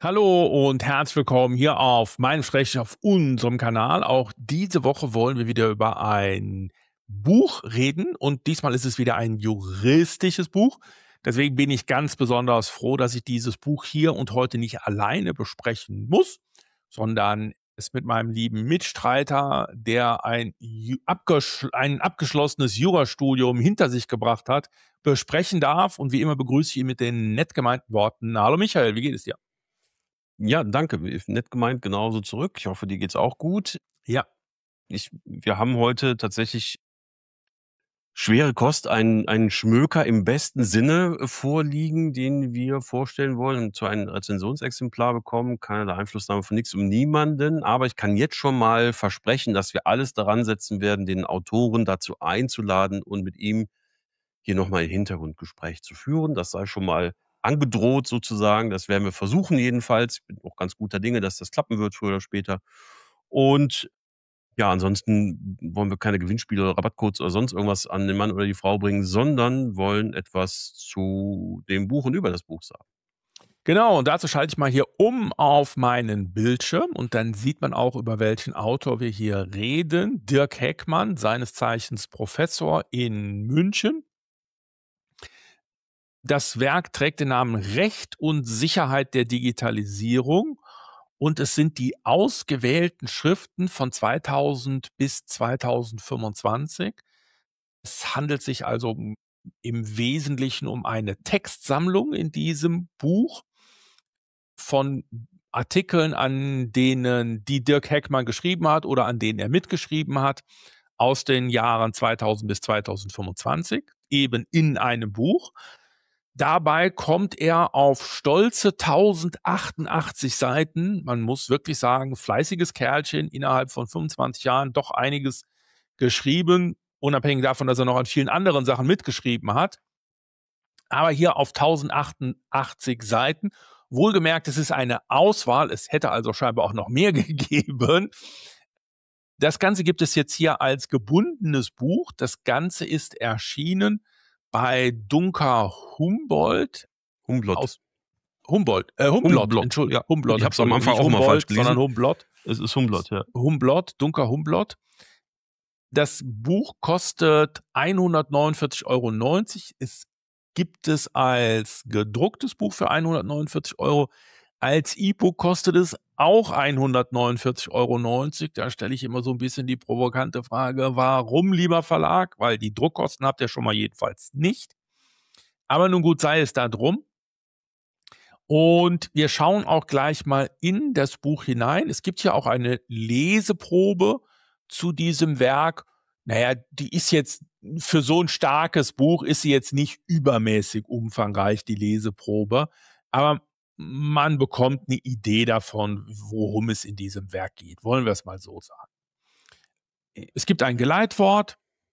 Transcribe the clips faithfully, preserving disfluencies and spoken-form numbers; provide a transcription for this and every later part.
Hallo und herzlich willkommen hier auf meinem Schrägstrich auf unserem Kanal. Auch diese Woche wollen wir wieder über ein Buch reden und diesmal ist es wieder ein juristisches Buch. Deswegen bin ich ganz besonders froh, dass ich dieses Buch hier und heute nicht alleine besprechen muss, sondern es mit meinem lieben Mitstreiter, der ein, ju- abgesch ein abgeschlossenes Jurastudium hinter sich gebracht hat, besprechen darf. Und wie immer begrüße ich ihn mit den nett gemeinten Worten. Hallo Michael, wie geht es dir? Ja, danke. Ist nett gemeint, genauso zurück. Ich hoffe, dir geht's auch gut. Ja. Ich Wir haben heute tatsächlich schwere Kost, einen einen Schmöker im besten Sinne äh, vorliegen, den wir vorstellen wollen und zwar ein Rezensionsexemplar bekommen. Keinerlei Einflussnahme von nix und niemanden, aber ich kann jetzt schon mal versprechen, dass wir alles daran setzen werden, den Autoren dazu einzuladen und mit ihm hier noch mal ein Hintergrundgespräch zu führen. Das sei schon mal angedroht sozusagen. Das werden wir versuchen jedenfalls. Ich bin auch ganz guter Dinge, dass das klappen wird früher oder später. Und ja, ansonsten wollen wir keine Gewinnspiele oder Rabattcodes oder sonst irgendwas an den Mann oder die Frau bringen, sondern wollen etwas zu dem Buch und über das Buch sagen. Genau, und dazu schalte ich mal hier um auf meinen Bildschirm und dann sieht man auch, über welchen Autor wir hier reden. Dirk Heckmann, seines Zeichens Professor in München. Das Werk trägt den Namen Recht und Sicherheit der Digitalisierung und es sind die ausgewählten Schriften von zweitausend bis zweitausendfünfundzwanzig. Es handelt sich also um, im Wesentlichen um eine Textsammlung in diesem Buch von Artikeln, an denen die Dirk Heckmann geschrieben hat oder an denen er mitgeschrieben hat, aus den Jahren zweitausend bis zweitausendfünfundzwanzig, eben in einem Buch. Dabei kommt er auf stolze tausendachundachtzig Seiten. Man muss wirklich sagen, fleißiges Kerlchen, innerhalb von fünfundzwanzig Jahren doch einiges geschrieben, unabhängig davon, dass er noch an vielen anderen Sachen mitgeschrieben hat. Aber hier auf tausendachundachtzig Seiten. Wohlgemerkt, es ist eine Auswahl. Es hätte also scheinbar auch noch mehr gegeben. Das Ganze gibt es jetzt hier als gebundenes Buch. Das Ganze ist erschienen bei Dunker Humboldt Humblot. aus Humboldt, äh, Humblott, Humblot, Entschuldigung, ja. Humblott, Ich habe es am Entschuldigung, Anfang nicht auch immer falsch Humboldt, gelesen. sondern Humblott. Es ist Humblot, ja. Humblott, Dunker Humblott. Das Buch kostet hundertneunundvierzig Euro neunzig. Es gibt es als gedrucktes Buch für hundertneunundvierzig Euro. Als E-Book kostet es auch hundertneunundvierzig Euro neunzig. Da stelle ich immer so ein bisschen die provokante Frage, warum, lieber Verlag? Weil die Druckkosten habt ihr schon mal jedenfalls nicht. Aber nun gut, sei es da drum. Und wir schauen auch gleich mal in das Buch hinein. Es gibt hier auch eine Leseprobe zu diesem Werk. Naja, die ist jetzt für so ein starkes Buch ist sie jetzt nicht übermäßig umfangreich, die Leseprobe. Aber man bekommt eine Idee davon, worum es in diesem Werk geht. Wollen wir es mal so sagen. Es gibt ein Geleitwort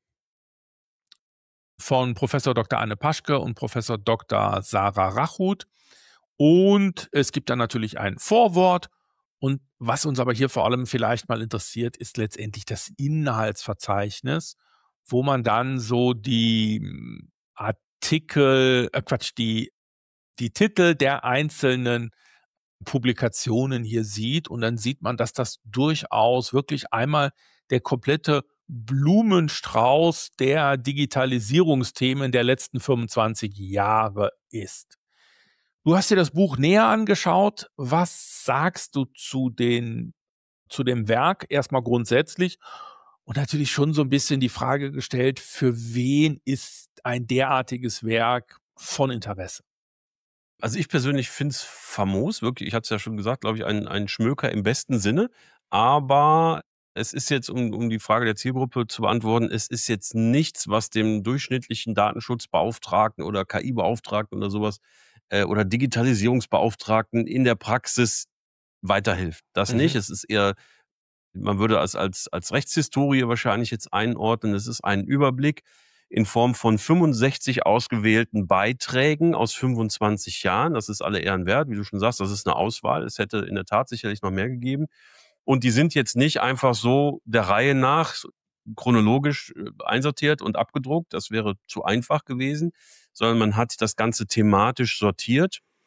von Professor Doktor Anne Paschke und Professor Doktor Sarah Rachut. Und es gibt dann natürlich ein Vorwort. Und was uns aber hier vor allem vielleicht mal interessiert, ist letztendlich das Inhaltsverzeichnis, wo man dann so die hm, Artikel, äh Quatsch, die, die Titel der einzelnen Publikationen hier sieht. Und dann sieht man, dass das durchaus wirklich einmal der komplette Blumenstrauß der Digitalisierungsthemen der letzten fünfundzwanzig Jahre ist. Du hast dir das Buch näher angeschaut. Was sagst du zu den zu dem Werk erstmal grundsätzlich? Und natürlich schon so ein bisschen die Frage gestellt, für wen ist ein derartiges Werk von Interesse? Also, ich persönlich finde es famos, wirklich. Ich hatte es ja schon gesagt, glaube ich, ein ein Schmöker im besten Sinne. Aber es ist jetzt, um um die Frage der Zielgruppe zu beantworten, es ist jetzt nichts, was dem durchschnittlichen Datenschutzbeauftragten oder K I-Beauftragten oder sowas äh, oder Digitalisierungsbeauftragten in der Praxis weiterhilft. Das nicht. Mhm. Es ist eher, man würde es als als Rechtshistorie wahrscheinlich jetzt einordnen. Es ist ein Überblick in Form von fünfundsechzig ausgewählten Beiträgen aus fünfundzwanzig Jahren. Das ist alle Ehren wert, wie du schon sagst, das ist eine Auswahl. Es hätte in der Tat sicherlich noch mehr gegeben. Und die sind jetzt nicht einfach so der Reihe nach so chronologisch äh, einsortiert und abgedruckt. Das wäre zu einfach gewesen, sondern man hat das Ganze thematisch sortiert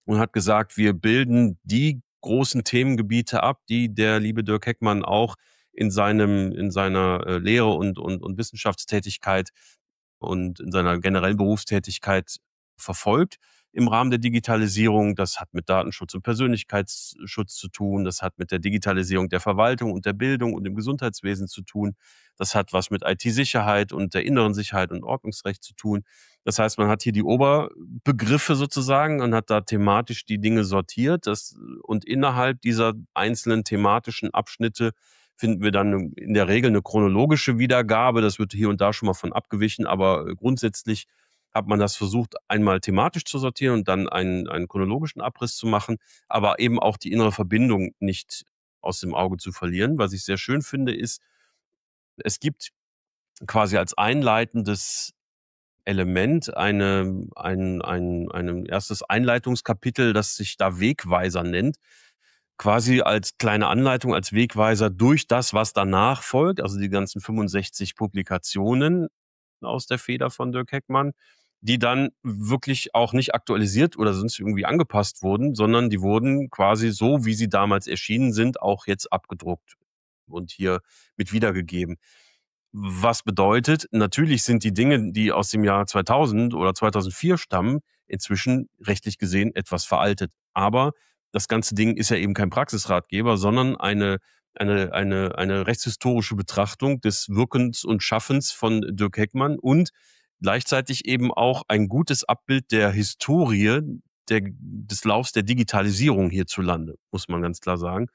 und hat gesagt, wir bilden die großen Themengebiete ab, die der liebe Dirk Heckmann auch in seinem in seiner, äh, Lehre und und und Wissenschaftstätigkeit und in seiner generellen Berufstätigkeit verfolgt im Rahmen der Digitalisierung. Das hat mit Datenschutz und Persönlichkeitsschutz zu tun. Das hat mit der Digitalisierung der Verwaltung und der Bildung und dem Gesundheitswesen zu tun. Das hat was mit I T-Sicherheit und der inneren Sicherheit und Ordnungsrecht zu tun. Das heißt, man hat hier die Oberbegriffe sozusagen und hat da thematisch die Dinge sortiert. Das, und innerhalb dieser einzelnen thematischen Abschnitte finden wir dann in der Regel eine chronologische Wiedergabe. Das wird hier und da schon mal von abgewichen, aber grundsätzlich hat man das versucht, einmal thematisch zu sortieren und dann einen, einen chronologischen Abriss zu machen, aber eben auch die innere Verbindung nicht aus dem Auge zu verlieren. Was ich sehr schön finde, ist, es gibt quasi als einleitendes Element eine, ein, ein, ein erstes Einleitungskapitel, das sich da Wegweiser nennt, quasi als kleine Anleitung, als Wegweiser durch das, was danach folgt, also die ganzen fünfundsechzig Publikationen aus der Feder von Dirk Heckmann, die dann wirklich auch nicht aktualisiert oder sonst irgendwie angepasst wurden, sondern die wurden quasi so, wie sie damals erschienen sind, auch jetzt abgedruckt und hier mit wiedergegeben. Was bedeutet, natürlich sind die Dinge, die aus dem Jahr zweitausend oder zweitausendvier stammen, inzwischen rechtlich gesehen etwas veraltet. Aber das ganze Ding ist ja eben kein Praxisratgeber, sondern eine, eine, eine, eine rechtshistorische Betrachtung des Wirkens und Schaffens von Dirk Heckmann und gleichzeitig eben auch ein gutes Abbild der Historie der, des Laufs der Digitalisierung hierzulande, muss man ganz klar sagen.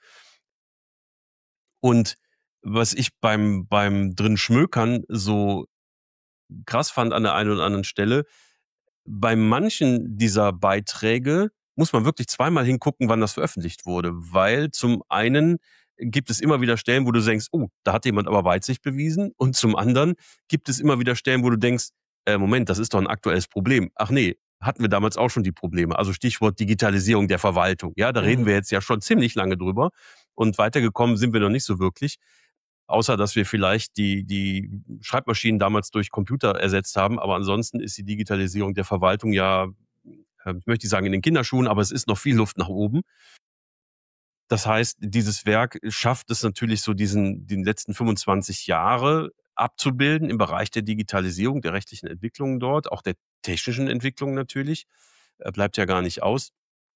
Und was ich beim, beim drin Schmökern so krass fand an der einen oder anderen Stelle, bei manchen dieser Beiträge muss man wirklich zweimal hingucken, wann das veröffentlicht wurde, weil zum einen gibt es immer wieder Stellen, wo du denkst, oh, da hat jemand aber Weitsicht bewiesen, und zum anderen gibt es immer wieder Stellen, wo du denkst, äh, Moment, das ist doch ein aktuelles Problem. Ach nee, hatten wir damals auch schon die Probleme. Also Stichwort Digitalisierung der Verwaltung. Ja, da Mhm. reden wir jetzt ja schon ziemlich lange drüber und weitergekommen sind wir noch nicht so wirklich. Außer, dass wir vielleicht die, die Schreibmaschinen damals durch Computer ersetzt haben. Aber ansonsten ist die Digitalisierung der Verwaltung ja, äh, ich möchte nicht sagen in den Kinderschuhen, aber es ist noch viel Luft nach oben. Das heißt, dieses Werk schafft es natürlich so, diesen, den letzten fünfundzwanzig Jahre abzubilden im Bereich der Digitalisierung, der rechtlichen Entwicklungen dort, auch der technischen Entwicklung natürlich. Äh, bleibt ja gar nicht aus.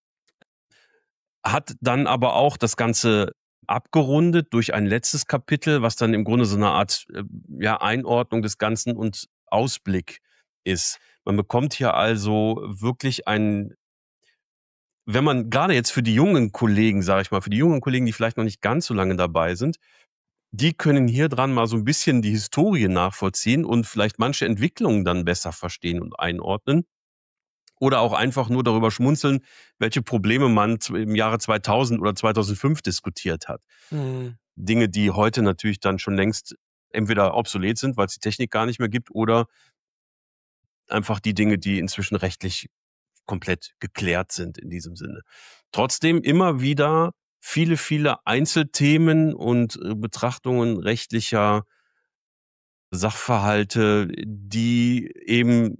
Hat dann aber auch das Ganze abgerundet durch ein letztes Kapitel, was dann im Grunde so eine Art äh, ja, Einordnung des Ganzen und Ausblick ist. Man bekommt hier also wirklich ein, wenn man gerade jetzt für die jungen Kollegen, sage ich mal, für die jungen Kollegen, die vielleicht noch nicht ganz so lange dabei sind, die können hier dran mal so ein bisschen die Historie nachvollziehen und vielleicht manche Entwicklungen dann besser verstehen und einordnen. Oder auch einfach nur darüber schmunzeln, welche Probleme man im Jahre zweitausend oder zweitausendfünf diskutiert hat. Mhm. Dinge, die heute natürlich dann schon längst entweder obsolet sind, weil es die Technik gar nicht mehr gibt, oder einfach die Dinge, die inzwischen rechtlich komplett geklärt sind in diesem Sinne. Trotzdem immer wieder viele, viele Einzelthemen und äh, Betrachtungen rechtlicher Sachverhalte, die eben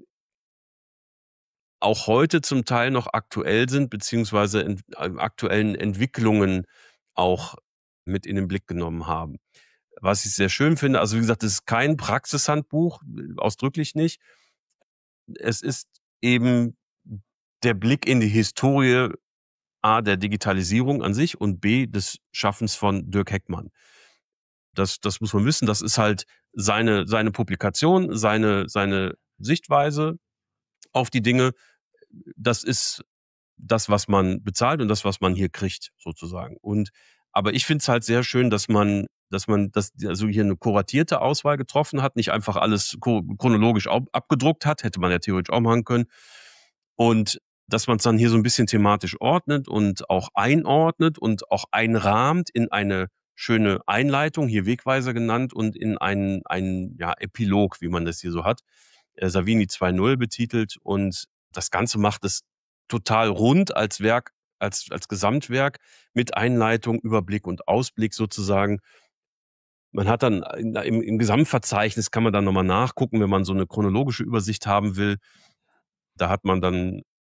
auch heute zum Teil noch aktuell sind, beziehungsweise ent äh, aktuellen Entwicklungen auch mit in den Blick genommen haben. Was ich sehr schön finde, also wie gesagt, es ist kein Praxishandbuch, äh, ausdrücklich nicht. Es ist eben der Blick in die Historie A, der Digitalisierung an sich und B, des Schaffens von Dirk Heckmann. Das, das muss man wissen, das ist halt seine, seine Publikation, seine, seine Sichtweise auf die Dinge. Das ist das, was man bezahlt und das, was man hier kriegt, sozusagen. Und aber ich finde es halt sehr schön, dass man, dass man das, also hier eine kuratierte Auswahl getroffen hat, nicht einfach alles chronologisch abgedruckt hat, hätte man ja theoretisch auch machen können. Und dass man es dann hier so ein bisschen thematisch ordnet und auch einordnet und auch einrahmt in eine schöne Einleitung, hier Wegweiser genannt, und in einen, einen ja, Epilog, wie man das hier so hat, äh, Savini zwei Punkt null betitelt. Und das Ganze macht es total rund als Werk, als, als Gesamtwerk mit Einleitung, Überblick und Ausblick sozusagen. Man hat dann im, im Gesamtverzeichnis, kann man dann nochmal nachgucken, wenn man so eine chronologische Übersicht haben will. Da hat man dann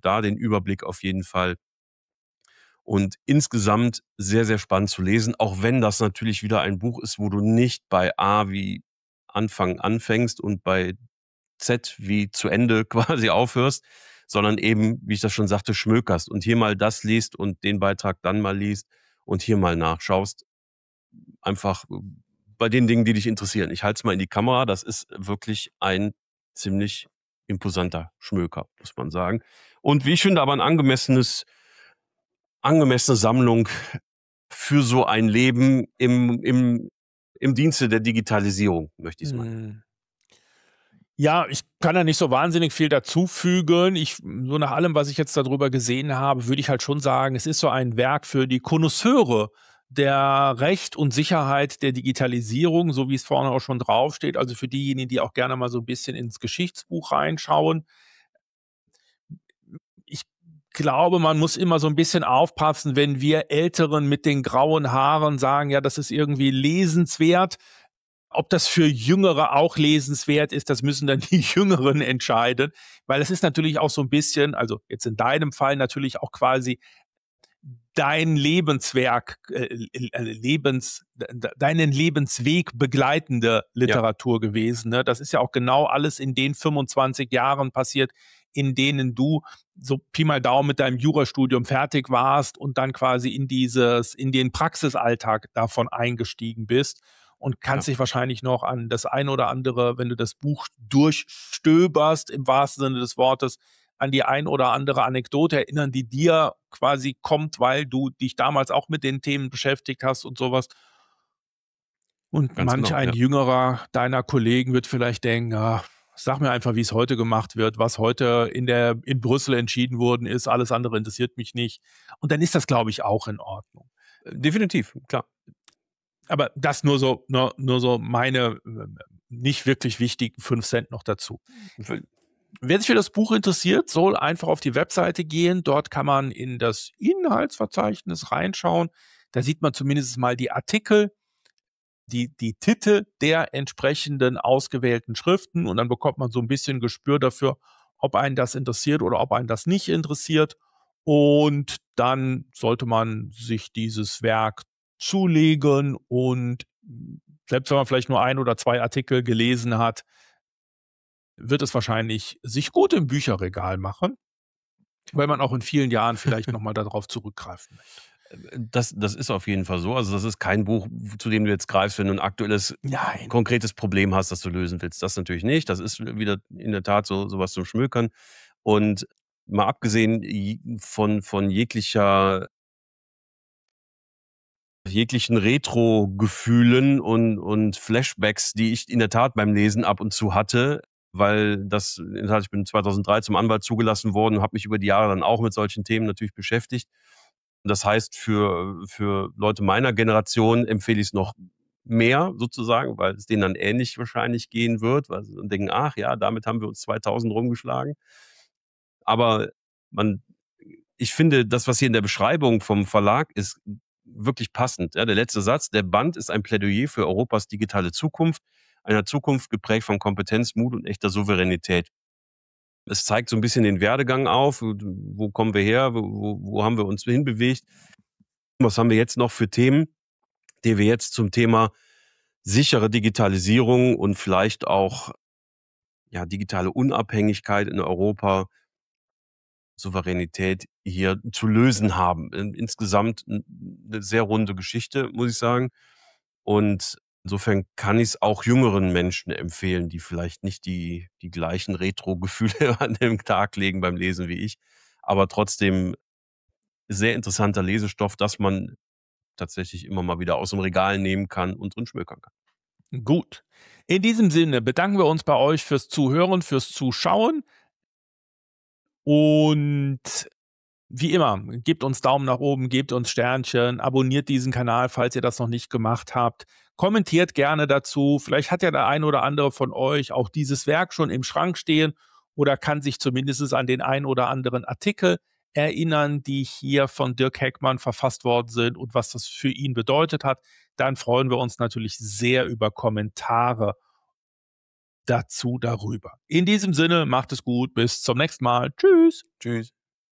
da den Überblick auf jeden Fall. Und insgesamt sehr, sehr spannend zu lesen, auch wenn das natürlich wieder ein Buch ist, wo du nicht bei A wie Anfang anfängst und bei Z wie zu Ende quasi aufhörst, sondern eben, wie ich das schon sagte, schmökerst und hier mal das liest und den Beitrag dann mal liest und hier mal nachschaust. Einfach bei den Dingen, die dich interessieren. Ich halte es mal in die Kamera, das ist wirklich ein ziemlich imposanter Schmöker, muss man sagen. Und wie ich finde, aber ein angemessenes angemessene Sammlung für so ein Leben im im im Dienste der Digitalisierung, möchte ich's mal nennen. Mhm. Ja, ich kann da nicht so wahnsinnig viel dazufügen. Ich so nach allem, was ich jetzt da drüber gesehen habe, würde ich halt schon sagen, es ist so ein Werk für die Konnoisseure der Recht und Sicherheit der Digitalisierung, so wie es vorne auch schon draufsteht. Also für diejenigen, die auch gerne mal so 'n bisschen ins Geschichtsbuch reinschauen. Ich glaube, man muss immer so 'n bisschen aufpassen, wenn wir Älteren mit den grauen Haaren sagen: „Ja, das ist irgendwie lesenswert.“ Ob das für Jüngere auch lesenswert ist, das müssen dann die Jüngeren entscheiden, weil es ist natürlich auch so 'n bisschen also jetzt in deinem Fall natürlich auch quasi dein Lebenswerk, äh, l äh, Lebens d d deinen Lebensweg begleitende Ja. Literatur gewesen, ne? Das ist ja auch genau alles in den fünfundzwanzig Jahren passiert, in denen du so Pi mal Daumen mit deinem Jurastudium fertig warst und dann quasi in dieses in den Praxisalltag davon eingestiegen bist und Ja. kannst dich wahrscheinlich noch an das eine oder andere, wenn du das Buch durchstöberst, im wahrsten Sinne des Wortes, an die ein oder andere Anekdote erinnern, die dir quasi kommt, weil du dich damals auch mit den Themen beschäftigt hast und so was. Und Ganz manch genau, ein ja. Jüngerer deiner Kollegen wird vielleicht denken: „Ah, sag mir einfach, wie's heute gemacht wird, was heute in der in Brüssel entschieden worden ist. Alles andere interessiert mich nicht.“ Und dann ist das, glaube ich, auch in Ordnung. Definitiv, klar. Aber das nur so ne, nur so meine, nicht wirklich wichtigen fünf Cent noch dazu. Wer sich für das Buch interessiert, soll einfach auf die Webseite gehen. Dort kann man in das Inhaltsverzeichnis reinschauen. Da sieht man zumindest mal die Artikel, die die Titel der entsprechenden ausgewählten Schriften und dann bekommt man so 'n bisschen Gespür dafür, ob einen das interessiert oder ob einen das nicht interessiert. Und dann sollte man sich dieses Werk zulegen und selbst wenn man vielleicht nur ein oder zwei Artikel gelesen hat wird es wahrscheinlich sich gut im Bücherregal machen, weil man auch in vielen Jahren vielleicht noch mal da drauf zurückgreifen möchte. Äh, das das ist auf jeden Fall so. Also, das ist kein Buch, w zu dem du jetzt greifst, wenn du 'n aktuelles, Nein. konkretes Problem hast, das du lösen willst. Das natürlich nicht. Das ist wieder in der Tat so so was zum Schmökern. Und mal abgesehen j von von jeglicher jeglichen Retrogefühlen und und Flashbacks, die ich in der Tat beim Lesen ab und zu hatte, weil das in der Tat ich bin zweitausenddrei zum Anwalt zugelassen worden und habe mich über die Jahre dann auch mit solchen Themen natürlich beschäftigt. Das heißt, für für Leute meiner Generation empfehle ich's noch mehr sozusagen, weil es denen dann ähnlich wahrscheinlich gehen wird, weil sie dann denken: „Ach ja, damit haben wir uns zweitausend rumgeschlagen.“ Aber man ich finde, das, was hier in der Beschreibung vom Verlag ist, wirklich passend, ja. Der letzte Satz: „Der Band ist ein Plädoyer für Europas digitale Zukunft, einer Zukunft geprägt von Kompetenz, Mut und echter Souveränität.“ Es zeigt so 'n bisschen den Werdegang auf. W wo kommen wir her? Wo wo wo haben wir uns hinbewegt? Was haben wir jetzt noch für Themen, die wir jetzt zum Thema sichere Digitalisierung und vielleicht auch, ja, digitale Unabhängigkeit in Europa Souveränität hier zu lösen haben. In insgesamt 'n 'ne sehr runde Geschichte, muss ich sagen. Und insofern kann ich's auch jüngeren Menschen empfehlen, die vielleicht nicht die die gleichen Retrogefühle an den Tag legen beim Lesen wie ich. Aber trotzdem sehr interessanter Lesestoff, das man tatsächlich immer mal wieder aus'm Regal nehmen kann und drin schmökern kann. Gut. In diesem Sinne bedanken wir uns bei euch fürs Zuhören, fürs Zuschauen. Und wie immer, gebt uns Daumen nach oben, gebt uns Sternchen, abonniert diesen Kanal, falls ihr das noch nicht gemacht habt. Kommentiert gerne dazu. Vielleicht hat ja der ein oder andere von euch auch dieses Werk schon im Schrank stehen oder kann sich zumindest an den ein oder anderen Artikel erinnern, die hier von Dirk Heckmann verfasst worden sind und was das für ihn bedeutet hat. Dann freuen wir uns natürlich sehr über Kommentare dazu darüber. In diesem Sinne, macht es gut, bis zum nächsten Mal. Tschüss. Tschüss.